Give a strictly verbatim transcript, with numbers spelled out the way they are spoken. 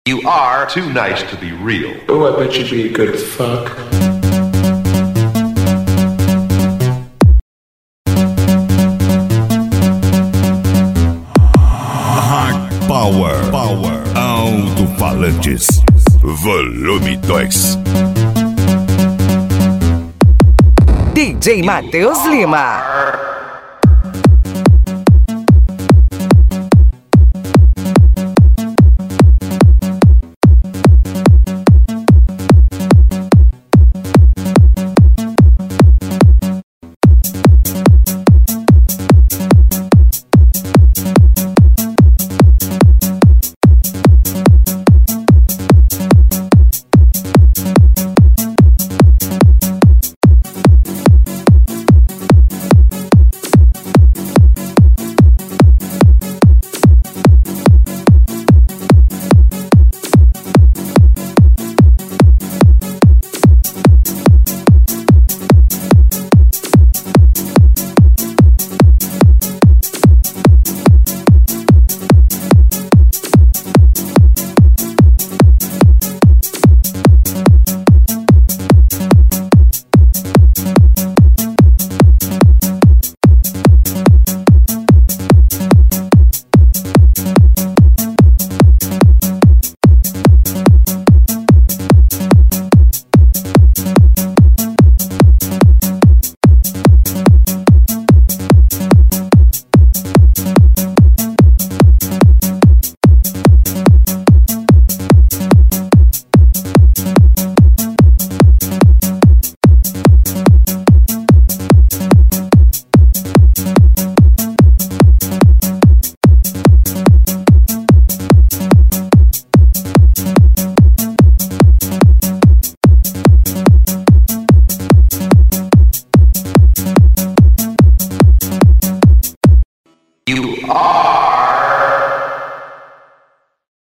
You are too nice to be real. Oh, I bet you'd be a good fuck. Hard Power, Power, Alto-falantes, volume dois. D J Matheus Lima. You are